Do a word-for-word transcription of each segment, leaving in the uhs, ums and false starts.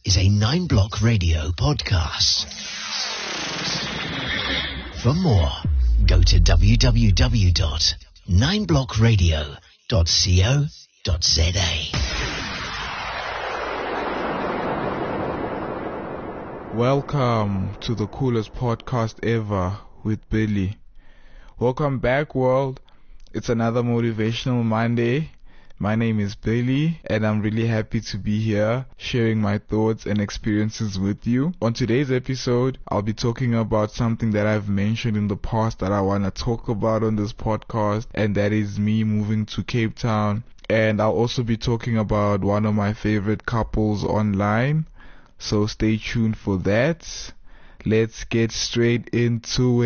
is a Nine Block Radio podcast. For more, go to w w w dot nine block radio dot co dot z a. Welcome to the coolest podcast ever with Billy. Welcome back, world. It's another Motivational Monday. My name is Billy, and I'm really happy to be here sharing my thoughts and experiences with you. On today's episode, I'll be talking about something that I've mentioned in the past that I want to talk about on this podcast, and that is me moving to Cape Town. And I'll also be talking about one of my favorite couples online. So stay tuned for that. Let's get straight into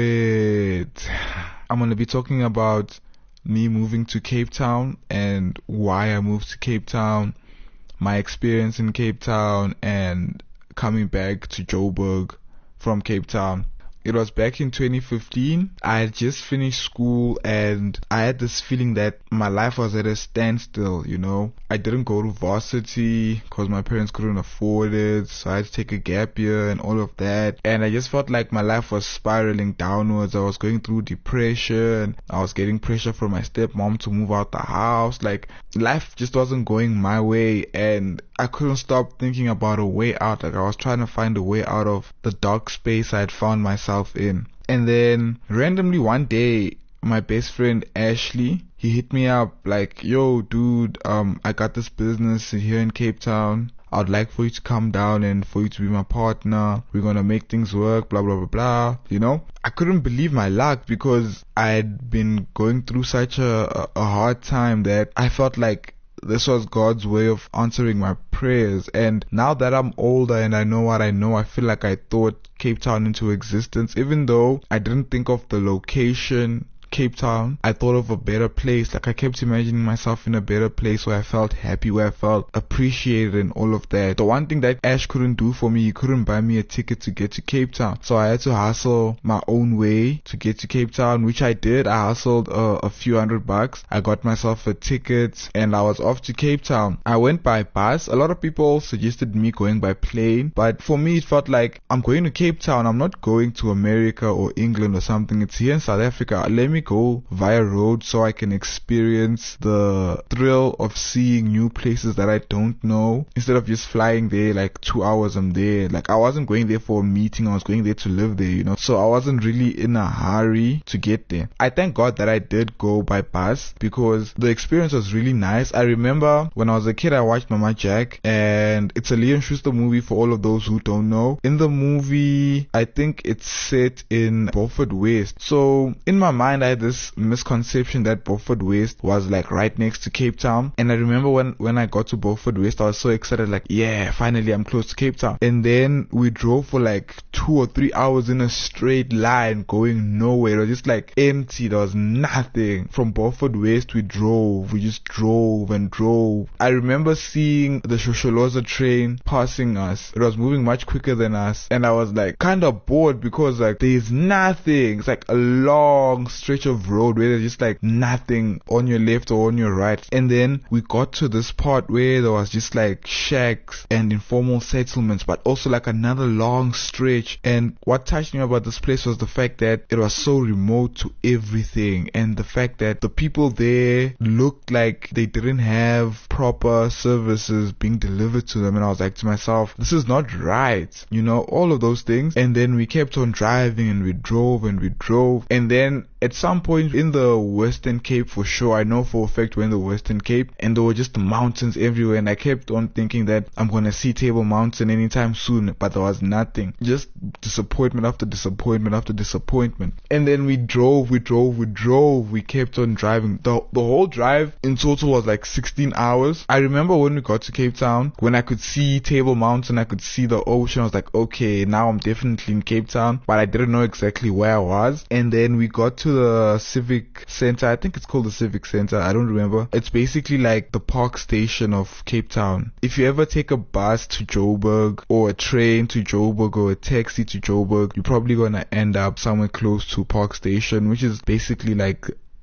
it. I'm going to be talking about me moving to Cape Town and why I moved to Cape Town, my experience in Cape Town, and coming back to Joburg from Cape Town. It was back in twenty fifteen. I had just finished school and I had this feeling that my life was at a standstill, you know. I didn't go to varsity because my parents couldn't afford it, so I had to take a gap year and all of that. And I just felt like my life was spiraling downwards. I was going through depression. I was getting pressure from my stepmom to move out the house. Like, life just wasn't going my way, and I couldn't stop thinking about a way out. Like, I was trying to find a way out of the dark space I had found myself in. And then randomly one day, my best friend Ashley, he hit me up like, yo dude, um I got this business here in Cape Town. I'd like for you to come down and for you to be my partner. We're gonna make things work, blah blah blah blah. You know, I couldn't believe my luck because I had been going through such a, a hard time that I felt like this was God's way of answering my prayers. And now that I'm older and I know what I know, I feel like I thought Cape Town into existence. Even though I didn't think of the location Cape Town, I thought of a better place. Like, I kept imagining myself in a better place where I felt happy, where I felt appreciated and all of that. The one thing that Ash couldn't do for me, he couldn't buy me a ticket to get to Cape Town. So I had to hustle my own way to get to Cape Town, which I did. I hustled uh, a few hundred bucks. I got myself a ticket and I was off to Cape Town. I went by bus. A lot of people suggested me going by plane, but for me it felt like I'm going to Cape Town. I'm not going to America or England or something. It's here in South Africa. Let me go via road so I can experience the thrill of seeing new places that I don't know, instead of just flying there like two hours I'm there. Like, I wasn't going there for a meeting, I was going there to live there, you know, so I wasn't really in a hurry to get there. I thank God that I did go by bus because the experience was really nice. I remember when I was a kid, I watched Mama Jack, and it's a Leon Schuster movie for all of those who don't know. In the movie, I think it's set in Beaufort West. So in my mind, I had this misconception that Beaufort West was like right next to Cape Town. And I remember when when I got to Beaufort West, I was so excited, like, yeah, finally I'm close to Cape Town. And then we drove for like two or three hours in a straight line going nowhere. It was just like empty. There was nothing. From Beaufort West we drove we just drove and drove. I remember seeing the Shosholoza train passing us. It was moving much quicker than us, and I was like kind of bored because like there's nothing. It's like a long stretch of road where there's just like nothing on your left or on your right. And then we got to this part where there was just like shacks and informal settlements, but also like another long stretch. And what touched me about this place was the fact that it was so remote to everything, and the fact that the people there looked like they didn't have proper services being delivered to them. And I was like to myself, this is not right, you know, all of those things. And then we kept on driving and we drove and we drove and then at some point in the Western Cape, for sure, I know for a fact we're in the Western Cape, and there were just mountains everywhere, and I kept on thinking that I'm gonna see Table Mountain anytime soon, but there was nothing. Just disappointment after disappointment after disappointment. And then we drove, we drove, we drove, we kept on driving. The, the whole drive in total was like sixteen hours. I remember when we got to Cape Town, when I could see Table Mountain, I could see the ocean, I was like, okay, now I'm definitely in Cape Town, but I didn't know exactly where I was. And then we got to the Civic Center. I think it's called the Civic Center. I don't remember. It's basically like the park station of Cape Town. If you ever take a bus to Joburg or a train to Joburg or a taxi to Joburg, you're probably gonna end up somewhere close to Park Station, which is basically like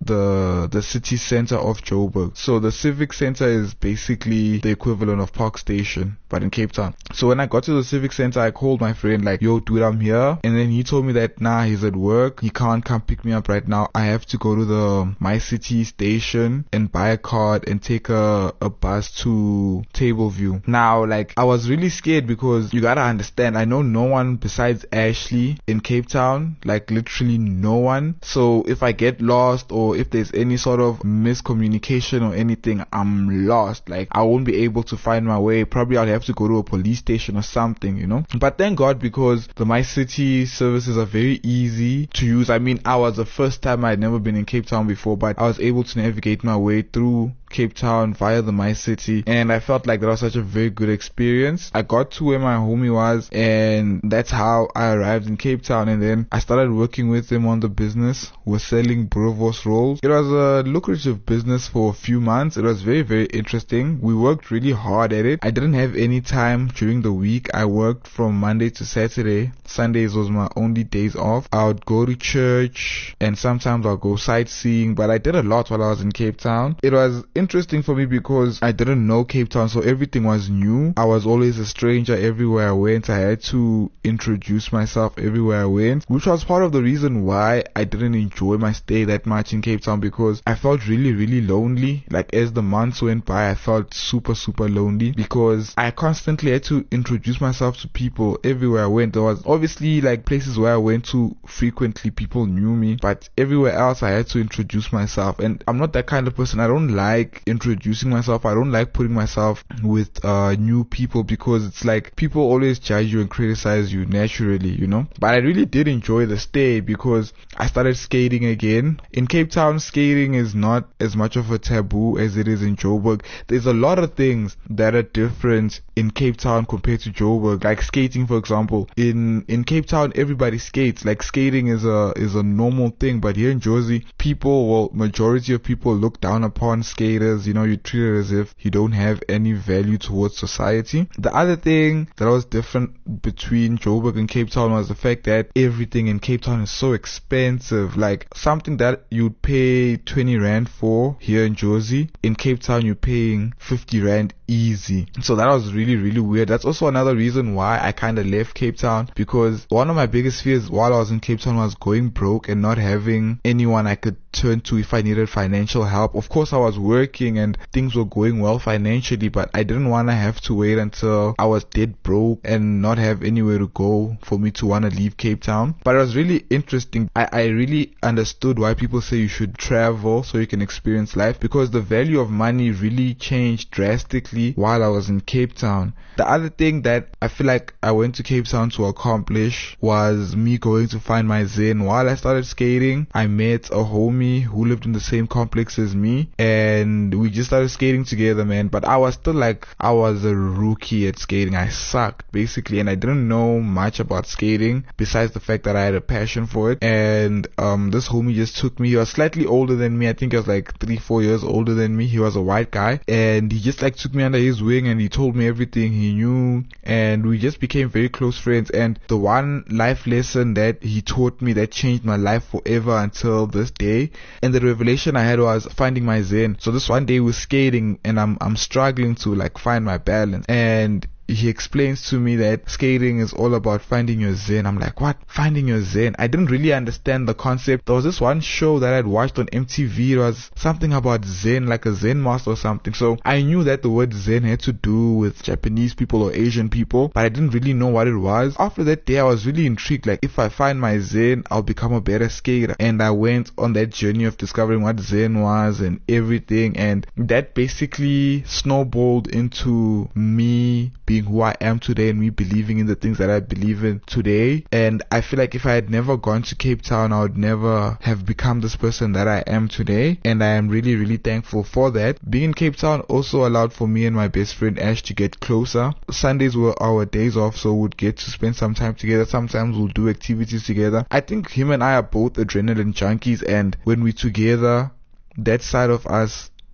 the the city center of Joburg. So the civic center is basically the equivalent of Park Station, but in Cape Town. So when I got to the civic center, I called my friend like, yo dude, I'm here. And then he told me that nah, he's at work, he can't come pick me up right now. I have to go to the My City station and buy a card and take a, a bus to Tableview. Now, like, I was really scared because you gotta understand, I know no one besides Ashley in Cape Town, like literally no one. So if I get lost or if there's any sort of miscommunication or anything, I'm lost. Like, I won't be able to find my way. Probably I'll have to go to a police station or something, you know. But thank God, because the My City services are very easy to use. I mean, I was the first time, I'd never been in Cape Town before, but I was able to navigate my way through Cape Town via the My City, and I felt like that was such a very good experience. I got to where my homie was, and that's how I arrived in Cape Town. And then I started working with him on the business. We're selling Boerewors rolls. It was a lucrative business for a few months. It was very, very interesting. We worked really hard at it. I didn't have any time during the week. I worked from Monday to Saturday. Sundays was my only days off. I would go to church, and sometimes I'll go sightseeing, but I did a lot while I was in Cape Town. It was interesting for me because I didn't know Cape Town, so everything was new. I was always a stranger everywhere I went. I had to introduce myself everywhere I went, which was part of the reason why I didn't enjoy my stay that much in Cape Town, because I felt really, really lonely. Like, as the months went by, I felt super, super lonely because I constantly had to introduce myself to people everywhere I went. There was obviously like places where I went to frequently, people knew me, but everywhere else I had to introduce myself. And I'm not that kind of person. I don't like introducing myself. I don't like putting myself with uh new people, because it's like people always judge you and criticize you naturally, you know. But I really did enjoy the stay because I started skating again. In Cape Town, skating is not as much of a taboo as it is in Joburg. There's a lot of things that are different in Cape Town compared to Joburg, like skating, for example. In in Cape Town, everybody skates. Like, skating is a is a normal thing, but here in Jersey, people, well, majority of people look down upon skaters. You know, you treat it as if you don't have any value towards society. The other thing that was different between Joburg and Cape Town was the fact that everything in Cape Town is so expensive. Like, something that you'd pay twenty rand for here in Jersey, in Cape Town you're paying fifty rand easy. So that was really, really weird. That's also another reason why I kind of left Cape Town, because one of my biggest fears while I was in Cape Town was going broke and not having anyone I could turn to if I needed financial help. Of course, I was working and things were going well financially, but I didn't want to have to wait until I was dead broke and not have anywhere to go for me to want to leave Cape Town. But it was really interesting. I, I really understood why people say you should travel so you can experience life, because the value of money really changed drastically while I was in Cape Town. The other thing that I feel like I went to Cape Town to accomplish was me going to find my zen. While I started skating, I met a homie who lived in the same complex as me, and we just started skating together, man. But I was still like, I was a rookie at skating. I sucked basically, and I didn't know much about skating besides the fact that I had a passion for it. And um this homie just took me. He was slightly older than me. I think he was like three four years older than me. He was a white guy, and he just like took me under his wing and he told me everything he knew, and we just became very close friends. And the one life lesson that he taught me that changed my life forever until this day, and the revelation I had, was finding my zen. So this one day we're skating and I'm I'm struggling to like find my balance, and he explains to me that skating is all about finding your zen. I'm like, what? Finding your zen? I didn't really understand the concept. There was this one show that I'd watched on M T V. It was something about zen, like a zen master or something. So I knew that the word zen had to do with Japanese people or Asian people, but I didn't really know what it was. After that day, I was really intrigued. Like, if I find my zen, I'll become a better skater. And I went on that journey of discovering what zen was and everything. And that basically snowballed into me being who I am today and me believing in the things that I believe in today. And I feel like if I had never gone to Cape Town, I would never have become this person that I am today. And I am really, really thankful for that. Being in Cape Town also allowed for me and my best friend Ash to get closer. Sundays were our days off, so we'd get to spend some time together. Sometimes we'll do activities together. I think him and I are both adrenaline junkies, and when we're together, that side of us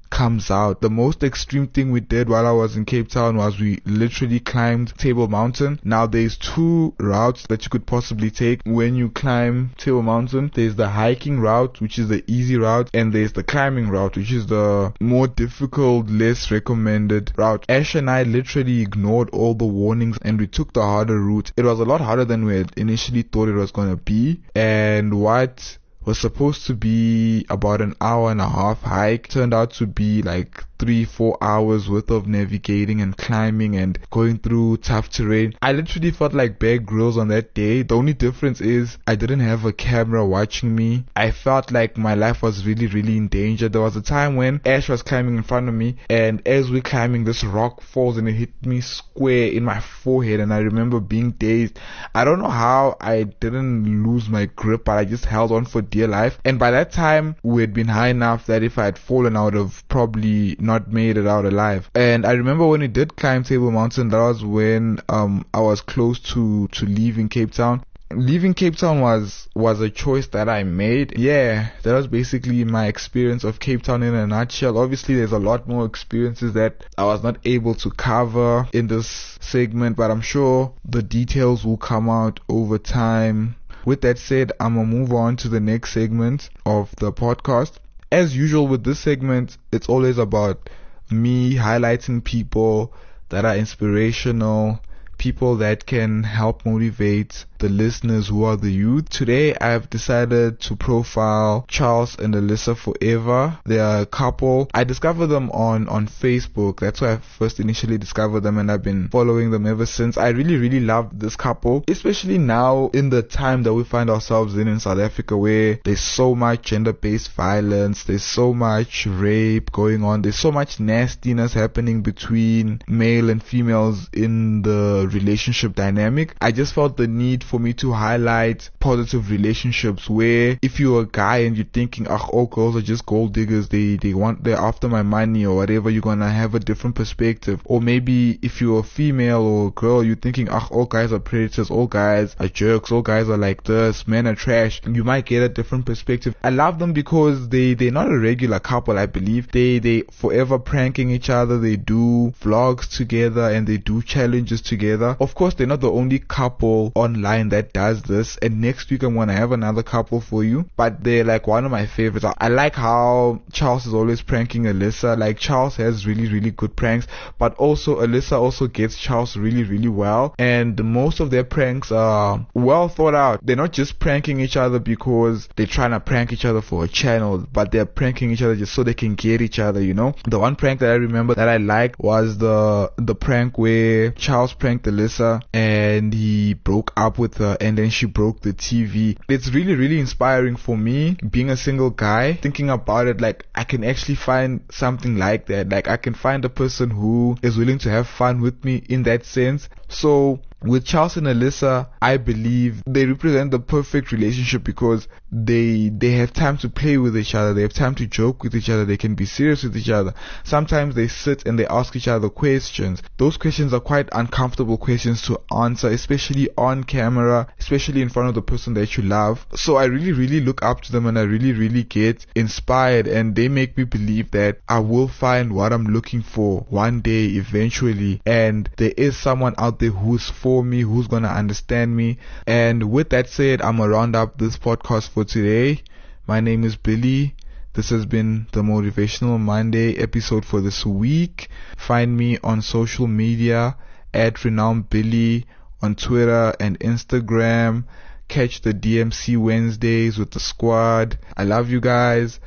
comes out. The most extreme thing we did while I was in Cape Town was we literally climbed Table Mountain. Now there's two routes that you could possibly take when you climb Table Mountain. There's the hiking route, which is the easy route, and there's the climbing route, which is the more difficult, less recommended route. Ash and I literally ignored all the warnings and we took the harder route. It was a lot harder than we had initially thought it was going to be, and what was supposed to be about an hour and a half hike turned out to be like three, four hours worth of navigating and climbing and going through tough terrain. I literally felt like Bear Grylls on that day. The only difference is I didn't have a camera watching me. I felt like my life was really, really in danger. There was a time when Ash was climbing in front of me, and as we're climbing, this rock falls and it hit me square in my forehead, and I remember being dazed. I don't know how I didn't lose my grip, but I just held on for dear life. And by that time, we had been high enough that if I had fallen, I would have probably not made it out alive. And I remember when we did climb Table Mountain, that was when um I was close to to leaving Cape Town. Leaving Cape Town was was a choice that I made. Yeah, that was basically my experience of Cape Town in a nutshell. Obviously there's a lot more experiences that I was not able to cover in this segment, but I'm sure the details will come out over time. With that said, I'm gonna move on to the next segment of the podcast. As usual with this segment, it's always about me highlighting people that are inspirational, people that can help motivate the listeners who are the youth. Today I've decided to profile Charles and Alyssa Forever. They are a couple. I discovered them on, on Facebook. That's where I first initially discovered them, and I've been following them ever since. I really, really love this couple, especially now in the time that we find ourselves in in South Africa, where there's so much gender-based violence, there's so much rape going on, there's so much nastiness happening between male and females in the relationship dynamic. I just felt the need for me to highlight positive relationships where if you're a guy and you're thinking, oh, all girls are just gold diggers, they they want, they're after my money or whatever, you're gonna have a different perspective. Or maybe if you're a female or a girl, you're thinking, oh, all guys are predators, all guys are jerks, all guys are like this, men are trash, you might get a different perspective. I love them because they they're not a regular couple. I believe they they forever pranking each other, they do vlogs together and they do challenges together. Of course, they're not the only couple online that does this, and next week I'm gonna have another couple for you, but they're like one of my favorites. I like how Charles is always pranking Alyssa. Like, Charles has really, really good pranks, but also Alyssa also gets Charles really, really well, and most of their pranks are well thought out. They're not just pranking each other because they're trying to prank each other for a channel, but they're pranking each other just so they can get each other, you know. The one prank that I remember that I liked was the the prank where Charles pranked Alyssa and he broke up with her, and then she broke the T V. It's really, really inspiring for me, being a single guy, thinking about it, like I can actually find something like that. Like I can find a person who is willing to have fun with me in that sense. So with Charles and Alyssa, I believe they represent the perfect relationship because they they have time to play with each other, they have time to joke with each other, they can be serious with each other. Sometimes they sit and they ask each other questions. Those questions are quite uncomfortable questions to answer, especially on camera, especially in front of the person that you love. So I really, really look up to them, and I really, really get inspired, and they make me believe that I will find what I'm looking for one day eventually, and there is someone out there who's for me, who's gonna understand me. And with that said, I'm gonna round up this podcast for today. My name is Billy. This has been the Motivational Monday episode for this week. Find me on social media at Renowned Billy on Twitter and Instagram. Catch the D M C Wednesdays with the squad. I love you guys.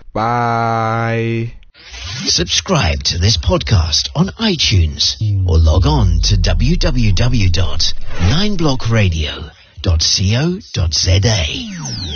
Bye. Subscribe to this podcast on iTunes or log on to w w w dot nine block radio dot co dot za.